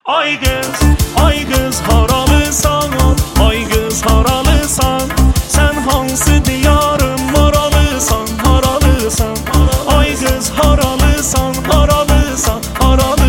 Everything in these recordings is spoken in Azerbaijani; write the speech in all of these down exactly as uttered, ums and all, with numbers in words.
Ay kız, ay kız haralısan, ay kız haralısan. Sen hansı diyarın maralısan, haralısan. Ay kız haralısan, haralısan, haralısan.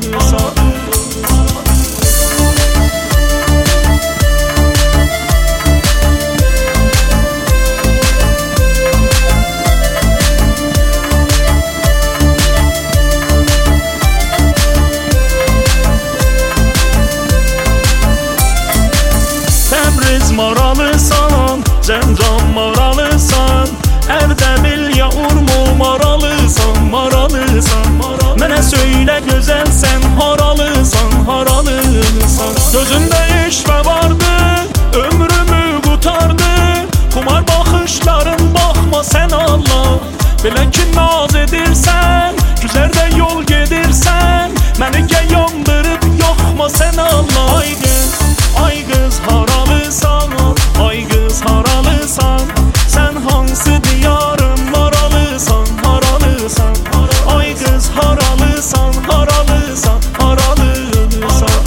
Maralısan, Zəncam maralısan, Ərdəbil ya Urmul maralısan, maralısan. Mənə söylə gözəl sən haralısan, haralısan. Gözündə eşvə vardı, ömrümü qutardı. Xumar baxışların baxma sən Allah. Belə ki naz edirsən, güzərdə yol gedirsən. Məni gəl yandırıb yoxma sən Allah. Ay qız, ay qız haralısan, ay qız haralısan. Sən hansı diyarın maralısan, haralısan. Ay qız haralısan, haralısan, haralısan.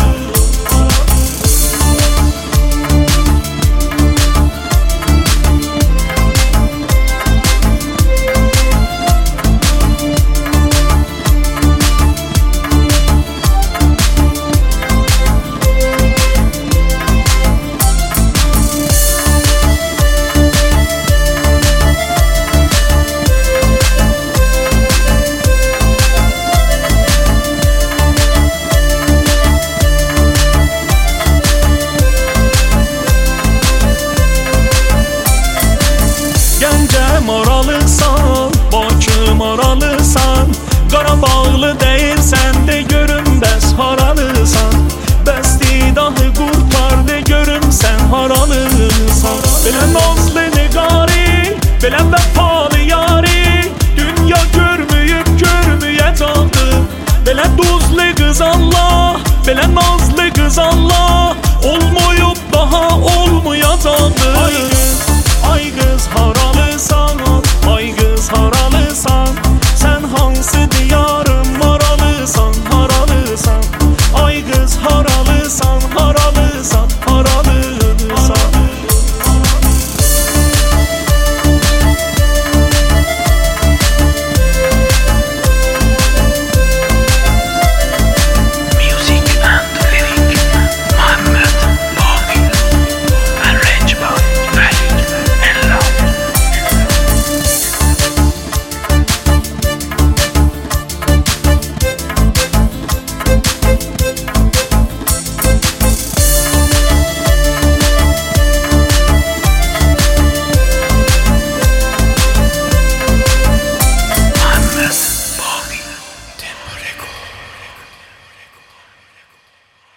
Maralısan, Bakı maralısan. Qarabağlı deyilsən de görüm bəs haralısan. Bəstidahı qurtar de görüm sən haralısan. Belə nazlı niqari, belə vəfalı yari. Dünya görməyib görməyəcəkdi. Belə duzlu qız Allah, belə nazlı qız Allah. Olmayıb daha olmayacaqdı. Ay qız, ay qız haralısan, ay qız